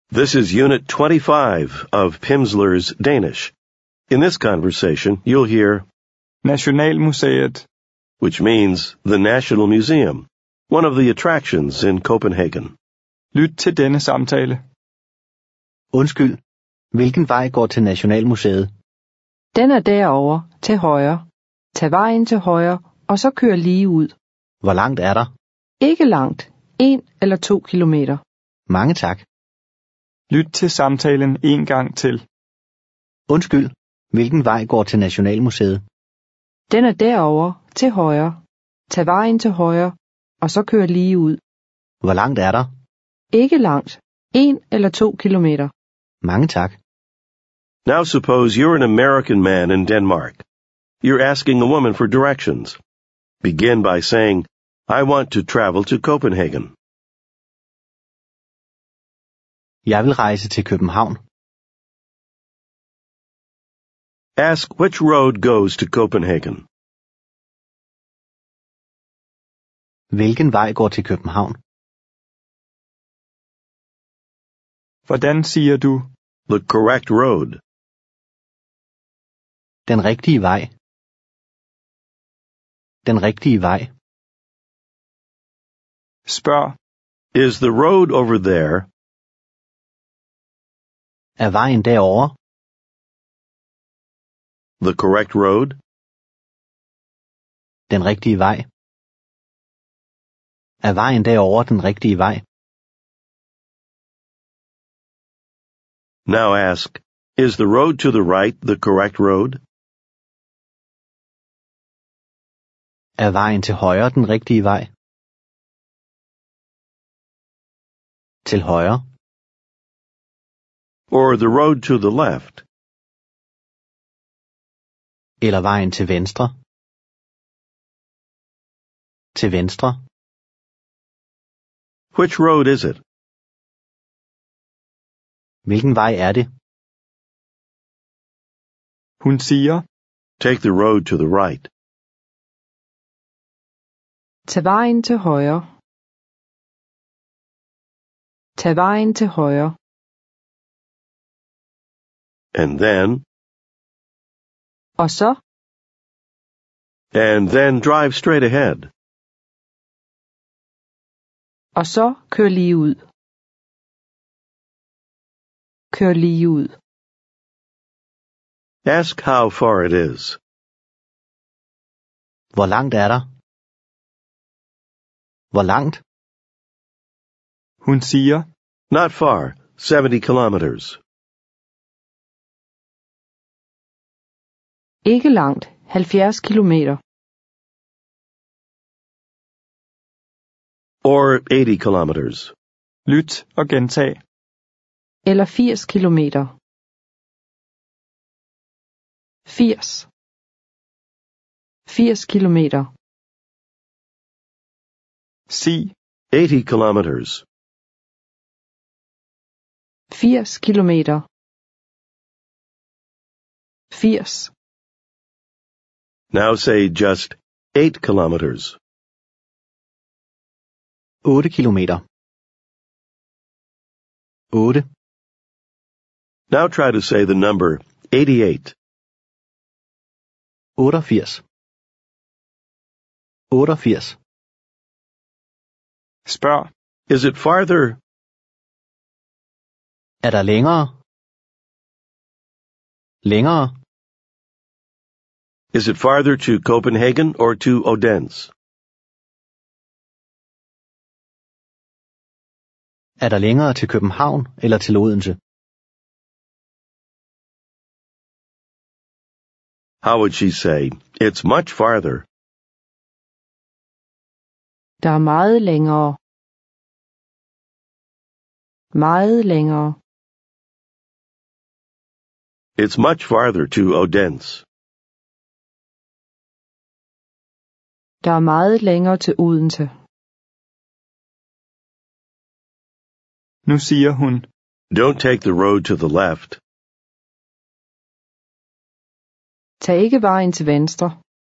This is Unit 25 of Pimsleur's Danish. In this conversation, you'll hear Nationalmuseet. which means the National Museum, one of the attractions in Copenhagen. Lyt til denne samtale. Undskyld, hvilken vej går til Nationalmuseet? Den er derovre, til højre. Tag vejen til højre, og så kør lige ud. Hvor langt er der? Ikke langt. 1 eller 2 kilometer. Mange tak. Lyt til samtalen en gang til. Undskyld, hvilken vej går til Nationalmuseet? Den er derovre, til højre. Tag vejen til højre, og så kør lige ud. Hvor langt er der? Ikke langt. 1 eller 2 kilometer. Mange tak. Now suppose you're an American man in Denmark. You're asking a woman for directions. Begin by saying, I want to travel to Copenhagen. Jeg vil rejse til København. Ask which road goes to Copenhagen. Hvilken vej går til København? Hvordan siger du? The correct road. Den rigtige vej. Den rigtige vej. Spørg. Is the road over there? Er vejen derovre? The correct road? Den rigtige vej. Er vejen derovre den rigtige vej? Now ask, is the road to the right the correct road? Er vejen til højre den rigtige vej? Til højre. Or the road to the left? Eller vejen til venstre? Til venstre. Which road is it? Hvilken vej er det? Hun siger, Take the road to the right. Tag vejen til højre. Tag vejen til højre. And then drive straight ahead. Og så kør lige ud. Kør lige ud. Ask how far it is. Hvor langt er der? Hvor langt? hun siger, Not far, 70 kilometers. Ikke langt. 70 kilometer. Or 80 kilometers. lyt og gentag. Eller 80 kilometer. 80. 80 kilometer. Sig, 80 kilometers. 80 kilometer. 80. Now say just 8 kilometers. 8 kilometer. 8. Now try to say the number 88. 88. 88. spørg, Is it farther? Er der længere? Længere? Is it farther to Copenhagen or to Odense? Er der længere til København eller til Odense? How would she say, it's much farther? Der er meget længere. Meget længere. It's much farther to Odense. Der er meget længere til Odense. nu siger hun, Don't take the road to the left. Tag ikke vejen til venstre.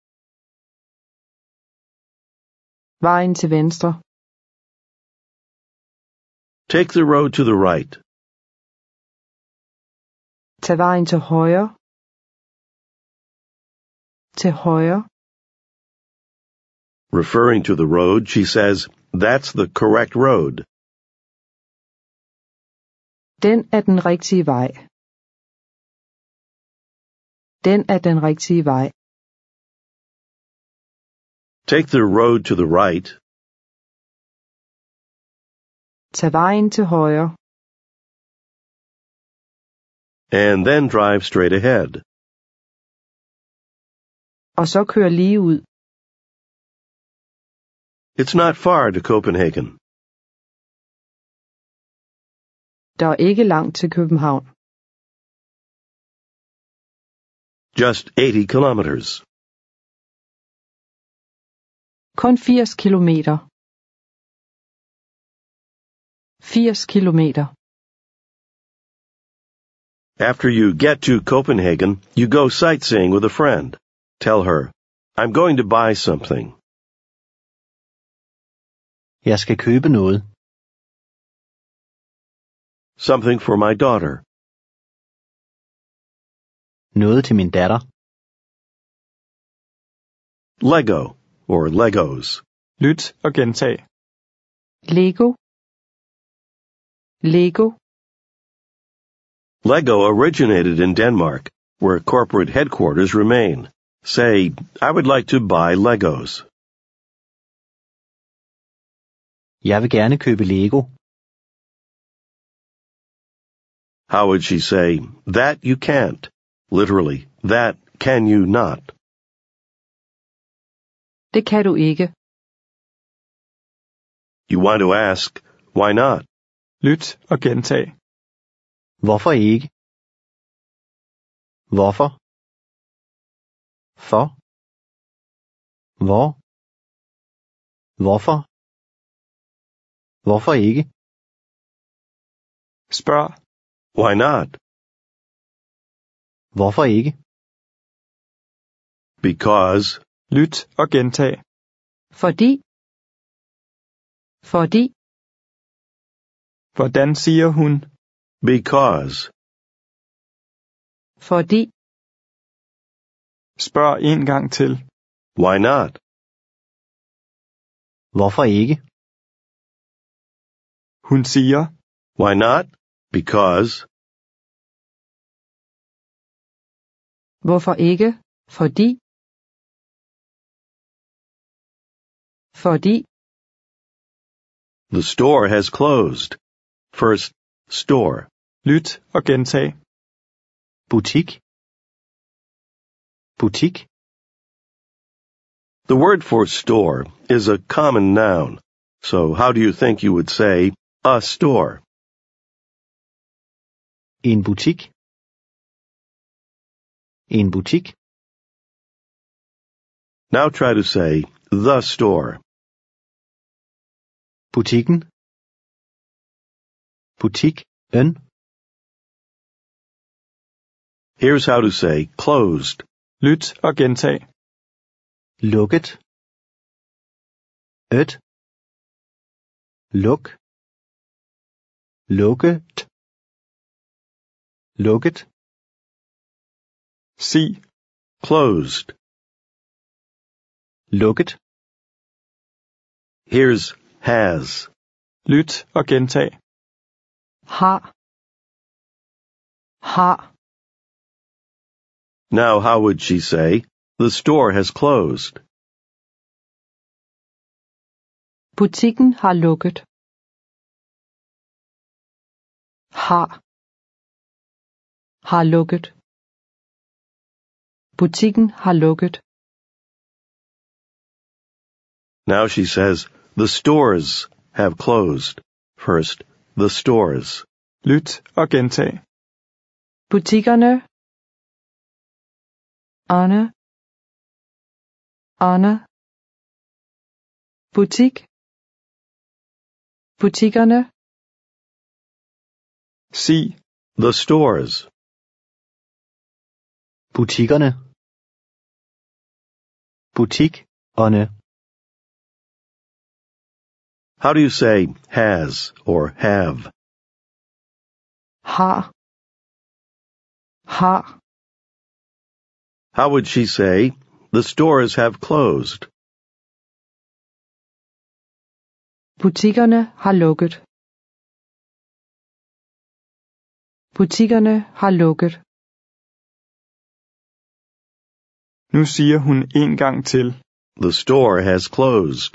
Vejen til venstre. Take the road to the right. Tag vejen til højre. Til højre. Referring to the road, she says, "That's the correct road." Den er den rigtige vej. Den er den rigtige vej. Take the road to the right. Tag vejen til højre. And then drive straight ahead. Og så kør lige ud. It's not far to Copenhagen. Der er ikke langt til København. Just 80 kilometers. Kun 80 kilometer. 80 kilometer. After you get to Copenhagen, you go sightseeing with a friend. Tell her, "I'm going to buy something." Jeg skal købe noget. Something for my daughter. Noget til min datter. Lego or Legos. Lyt og gentag. Lego. Lego. Lego originated in Denmark, where corporate headquarters remain. Say, "I would like to buy Legos." Jeg vil gerne købe Lego. How would she say, "That you can't"? Literally, that can you not. Det kan du ikke. You want to ask, why not? Lyt og gentag. Hvorfor ikke? Hvorfor? For? Hvor? Hvorfor? Hvorfor ikke? Spørg. Why not? Hvorfor ikke? Because. Lyt og gentag. Fordi. Fordi. Hvordan siger hun? Because. Fordi. Spørg en gang til. Why not? Hvorfor ikke? Hun siger. Why not? Because. Hvorfor ikke? Fordi. Fordi. The store has closed. First, store. Lyt og gentag. Butik. Butik. The word for store is a common noun. So how do you think you would say a store? En butik. En butik. Now try to say the store. Butikken. Butikken. Here's how to say closed. Lyt og gentag. Lukket. Et. Luk. Lukket. Lukket. Sig. Closed. Lukket. Here's has. Lyt og gentag. Har. Har. Now how would she say, "The store has closed"? Butikken har lukket. Har. Har lukket. Butikken har lukket. Now she says, "The stores have closed." First, the stores. Lyt og gentag. Butikkerne. Anne. Anne. Butik. Butikkerne. Sig. The stores. Butikkerne. Butikerne. How do you say has or have? Har. har. How would she say, the stores have closed? Butikkerne har lukket. Butikkerne har lukket. Nu siger hun en gang til. The store has closed.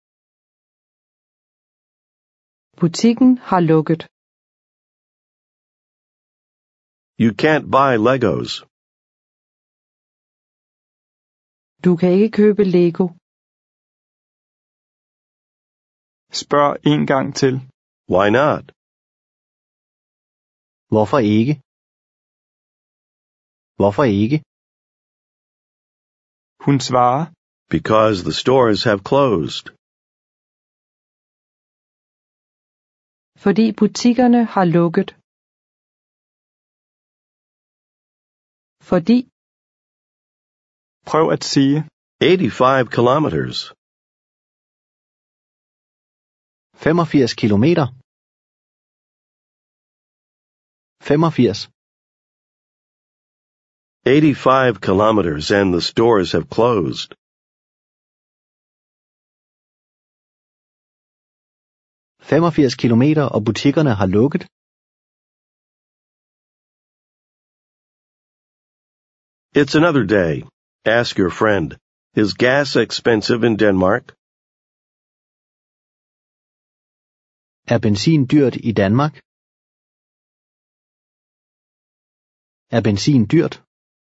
Butikken har lukket. You can't buy Legos. Du kan ikke købe Lego. Spørg en gang til. Why not? Hvorfor ikke? Hvorfor ikke? Hun svarer. Because the stores have closed. Fordi butikkerne har lukket. Fordi. Prøv at sige. 85 kilometers. 85 kilometer. 85. 85 kilometers and the stores have closed. "85 kilometer og butikkerne har lukket." It's another day. Ask your friend, is gas expensive in Denmark? Er benzin dyrt i Danmark? Er benzin dyrt?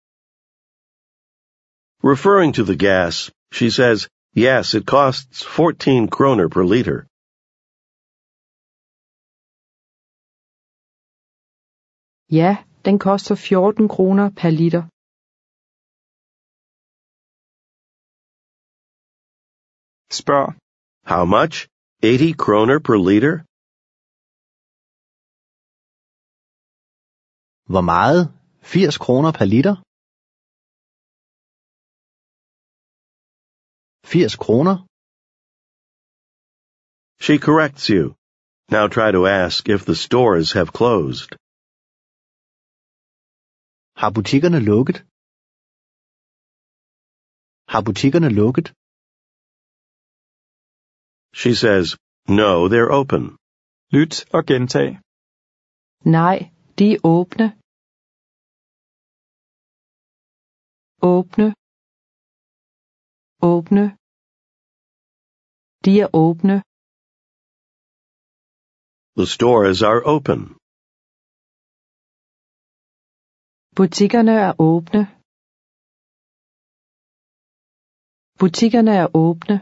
Referring to the gas, she says, yes, it costs 14 kroner per liter. Ja, den koster 14 kroner per liter. Spørg. How much? 80 kroner per liter? Hvor meget? 80 kroner per liter? 80 kroner? She corrects you. Now try to ask if the stores have closed. Har butikkerne lukket? Har butikkerne lukket? She says, no, they're open. Lyt og gentag. Nej, de er åbne. Åbne. Åbne. De er åbne. The stores are open. Butikkerne er åbne. Butikkerne er åbne.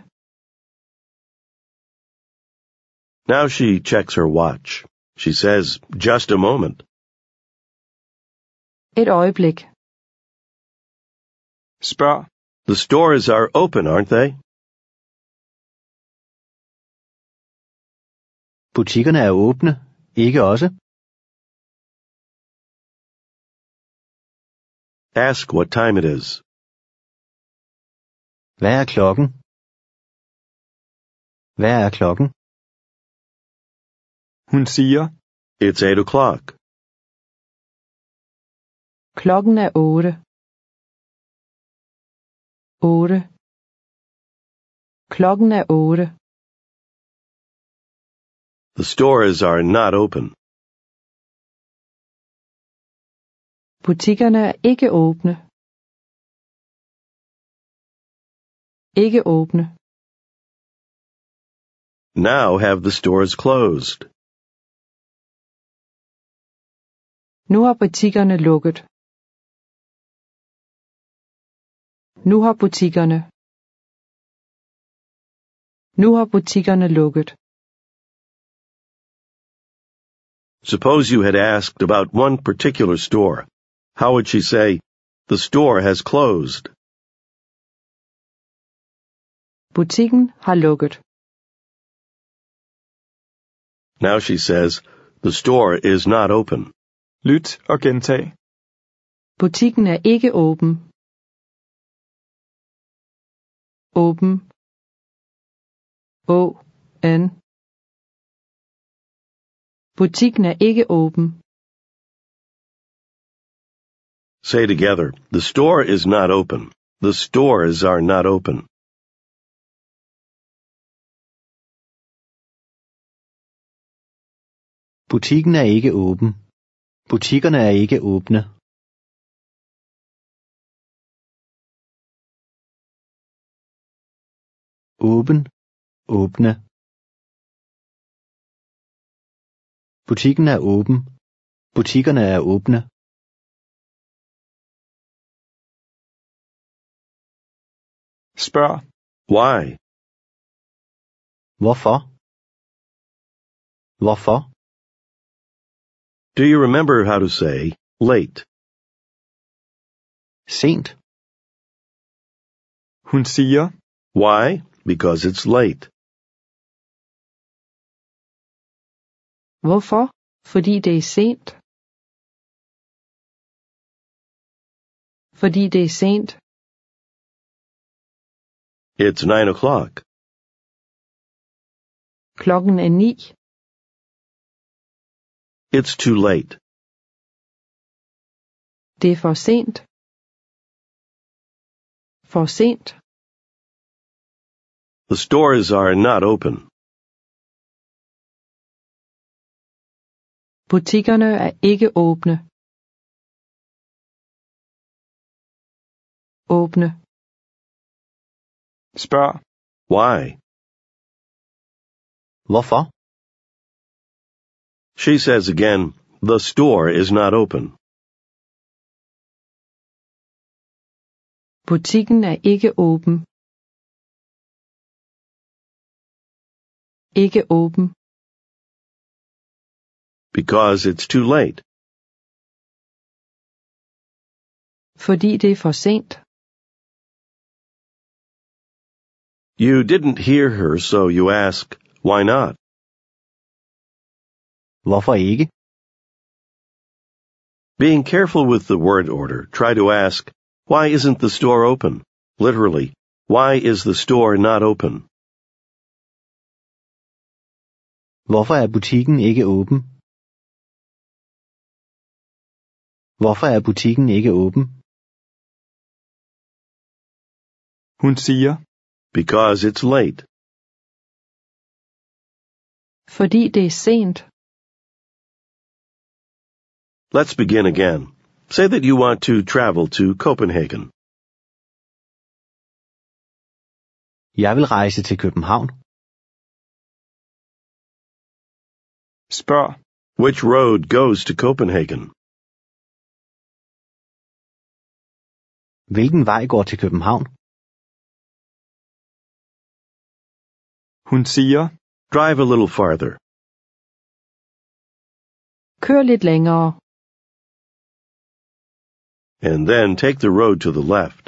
Now she checks her watch. She says, just a moment. Et øjeblik. Spørg. The stores are open, aren't they? Butikkerne er åbne, ikke også? Ask what time it is. Hvad er klokken? Hvad er klokken? Hun siger. It's 8 o'clock. Klokken er 8. 8. Klokken er 8. The stores are not open. Butikkerne er ikke åbne. Ikke åbne. Now have the stores closed. Nu har butikkerne lukket. Nu har butikkerne. Nu har butikkerne lukket. Suppose you had asked about one particular store. How would she say, the store has closed? Butikken har lukket. Now she says, the store is not open. Lyt og gentag. Butikken er ikke åben. Åben. Åben. Butikken er ikke åben. Say together, the store is not open. The stores are not open. Butikken er ikke åben. Butikkerne er ikke åbne. Åben, åbne. Butikken er åben. Butikkerne er åbne. Spørg. Why? Hvorfor? Hvorfor? Do you remember how to say late? Sent. Hun siger. Why? Because it's late. Hvorfor? Fordi det er sent. Fordi det er sent. It's 9 o'clock. Klokken er 9. It's too late. Det er for sent. For sent. The stores are not open. Butikkerne er ikke åbne. Åbne. Spørg. Why? Hvorfor? She says again, the store is not open. Butikken er ikke åben. Ikke åben. Because it's too late. Fordi det er for sent. You didn't hear her, so you ask, why not? Hvorfor ikke? Being careful with the word order, try to ask, why isn't the store open? Literally, why is the store not open? Hvorfor er butikken ikke åben? Hvorfor er butikken ikke åben? Hun siger. Because it's late. Fordi det er sent. Let's begin again. Say that you want to travel to Copenhagen. Jeg vil rejse til København. Spørg. Which road goes to Copenhagen? Hvilken vej går til København? Hun siger. Drive a little farther. Kør lidt længere. And then take the road to the left.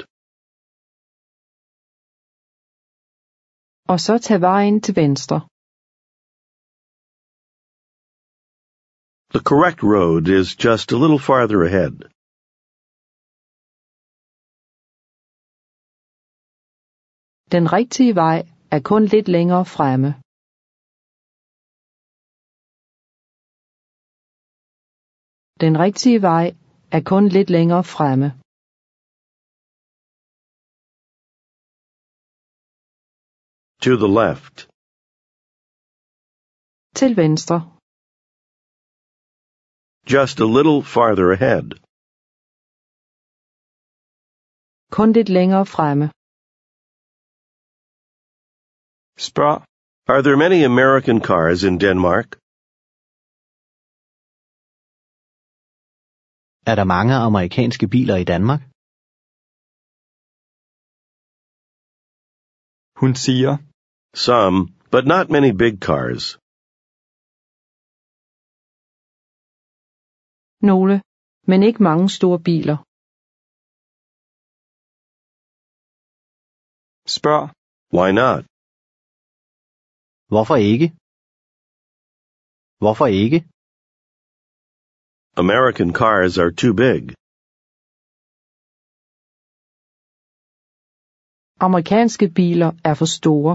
Og så tag vejen til venstre. The correct road is just a little farther ahead. Den rigtige vej er kun lidt længere fremme. Den rigtige vej er kun lidt længere fremme. To the left. Til venstre. Just a little farther ahead. Kun lidt længere fremme. Spørg. Are there many American cars in Denmark? Er der mange amerikanske biler i Danmark? Hun siger. Some, but not many big cars. Nogle, men ikke mange store biler. Spørg. Why not? Hvorfor ikke? Hvorfor ikke? American cars are too big. Amerikanske biler er for store.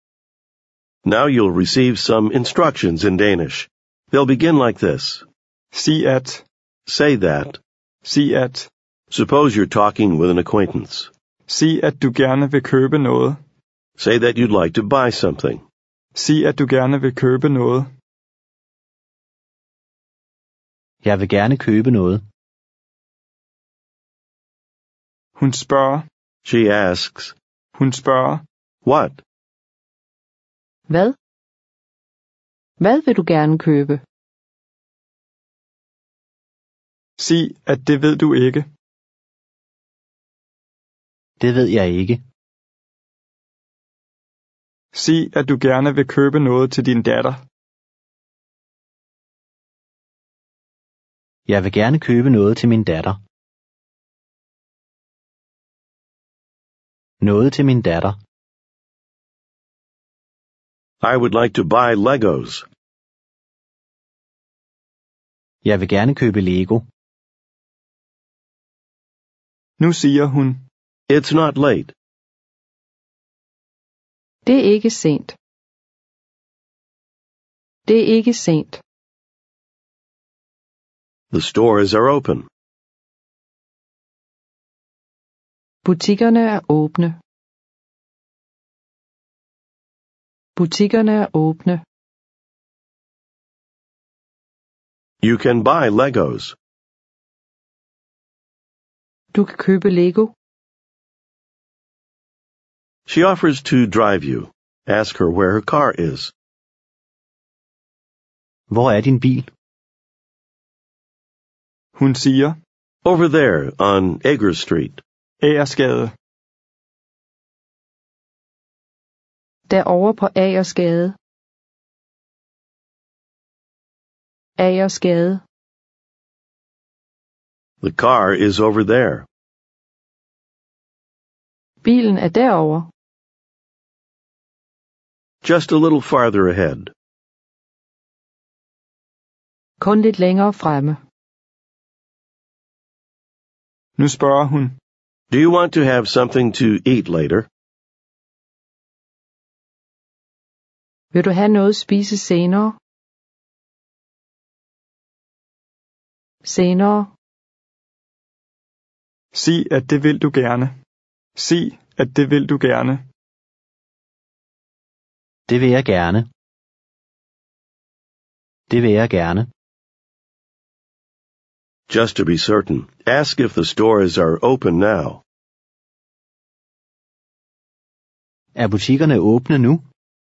Now you'll receive some instructions in Danish. They'll begin like this. Sig at. Say that. Sig at. Suppose you're talking with an acquaintance. Sig at du gerne vil købe noget. Say that you'd like to buy something. Sig at du gerne vil købe noget. Jeg vil gerne købe noget. Hun spørger. She asks, Hun spørger. what? Hvad? Hvad vil du gerne købe? Sig at det ved du ikke. Det ved jeg ikke. Sig at du gerne vil købe noget til din datter. Jeg vil gerne købe noget til min datter. Noget til min datter. I would like to buy Legos. Jeg vil gerne købe Lego. Nu siger hun. It's not late. Det er ikke sent. Det er ikke sent. The stores are open. Butikkerne er åbne. Butikkerne er åbne. You can buy Legos. Du kan købe Lego. She offers to drive you. Ask her where her car is. Hvor er din bil? Hun siger. Over there on Ager Street. Agersgade. Derovre på Agersgade. Agersgade. The car is over there. Bilen er derovre. Just a little farther ahead. Kun lidt længere fremme. Nu spørger hun. Do you want to have something to eat later? Vil du have noget at spise senere? Senere. Sig at det vil du gerne. Sig at det vil du gerne. Det vil jeg gerne. Det vil jeg gerne. Just to be certain, ask if the stores are open now. Er butikkerne åbne nu?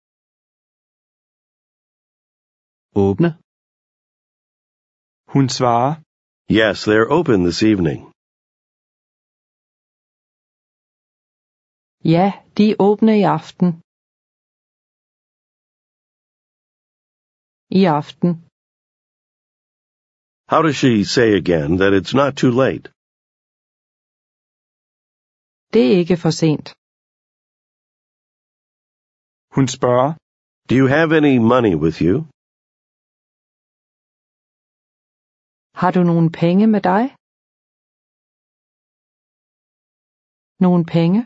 Åbne? Hun svarer. Yes, they're open this evening. Ja, de er åbne i aften. I aften. How does she say again that it's not too late? Det er ikke for sent. Hun spørger. Do you have any money with you? Har du nogle penge med dig? Nogle penge?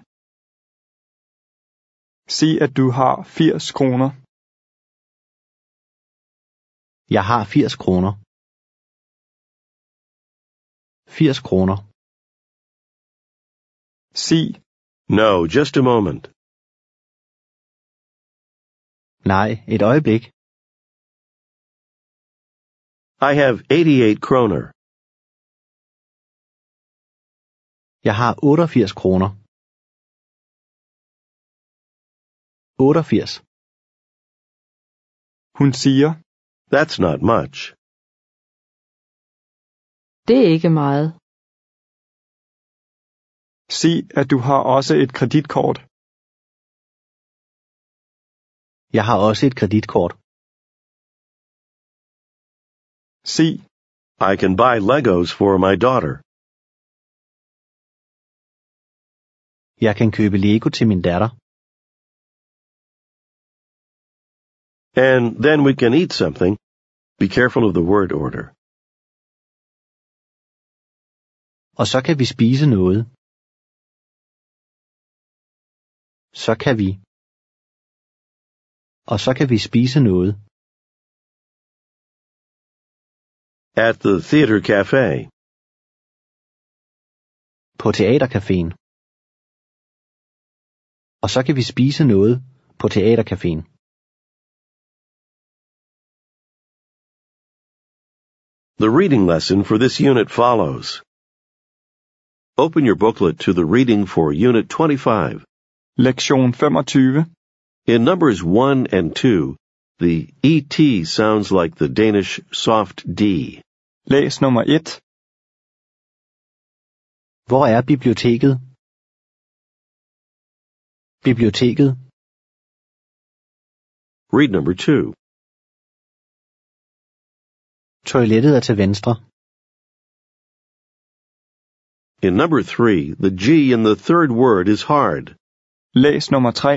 Sig at du har 80 kroner. Jeg har 80 kroner. 80 kroner. Sig. No, just a moment. Nej, et øjeblik. I have 88 kroner. Jeg har 88 kroner. 88. Hun siger. That's not much. Det er ikke meget. Sig at du har også et kreditkort. Jeg har også et kreditkort. Sig. I can buy Legos for my daughter. Jeg kan købe Lego til min datter. And then we can eat something. Be careful of the word order. Og så kan vi spise noget. Så kan vi. Og så kan vi spise noget. At the theater cafe. På teatercaféen. Og så kan vi spise noget på teatercaféen. The reading lesson for this unit follows. Open your booklet to the reading for Unit 25. Lektion 25. In numbers 1 and 2, the ET sounds like the Danish soft D. Læs nummer 1. Hvor er biblioteket? Biblioteket. Read number 2. Toilettet er til venstre. In number 3, the G in the third word is hard. Læs nummer 3.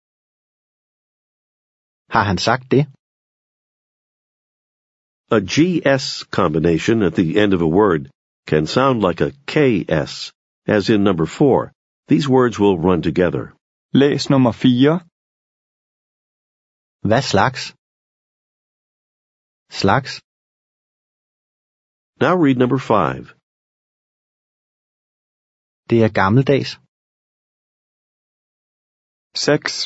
Har han sagt det? A GS combination at the end of a word can sound like a KS, as in number 4. These words will run together. Læs nummer 4. Hvad slags? Slags. Now read number 5. Det er gammeldags. 6.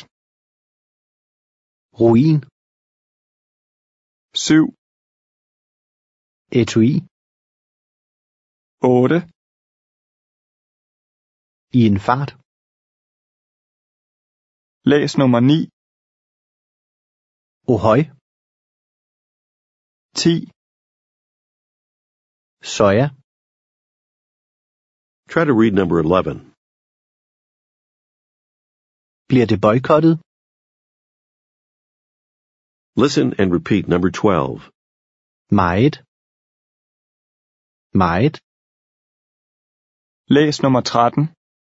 Ruin. 7. Etui. 8. I en fart. Læs nummer 9. Ohøj. 10. Soja. Try to read number 11. Bliver det boykottet? Listen and repeat number 12. Meget. Meget. Læs nummer 13.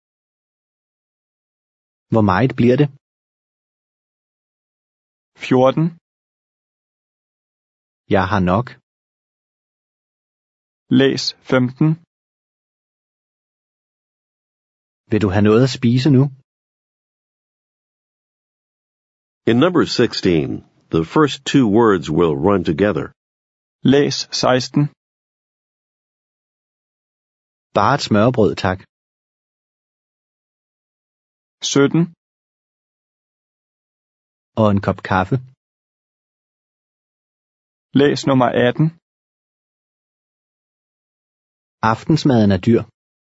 Hvor meget bliver det? 14. Jeg har nok. Læs 15. Vil du have noget at spise nu? In number 16, the first two words will run together. Læs 16. Bare et smørrebrød, tak. 17. Og en kop kaffe. Læs nummer 18. Aftensmaden er dyr.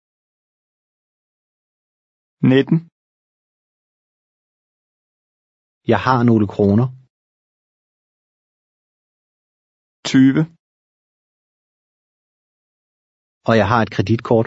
19. Jeg har nogle kroner. 20. Og jeg har et kreditkort.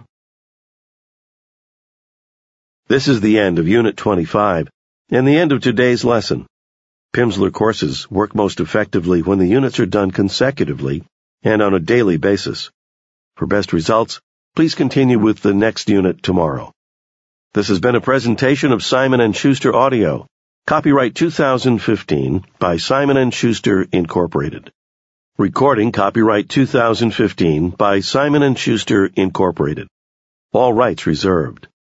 This is the end of Unit 25 and the end of today's lesson. Pimsleur courses work most effectively when the units are done consecutively and on a daily basis. For best results, please continue with the next unit tomorrow. This has been a presentation of Simon & Schuster Audio. Copyright 2015 by Simon & Schuster, Incorporated. Recording copyright 2015 by Simon & Schuster, Incorporated. All rights reserved.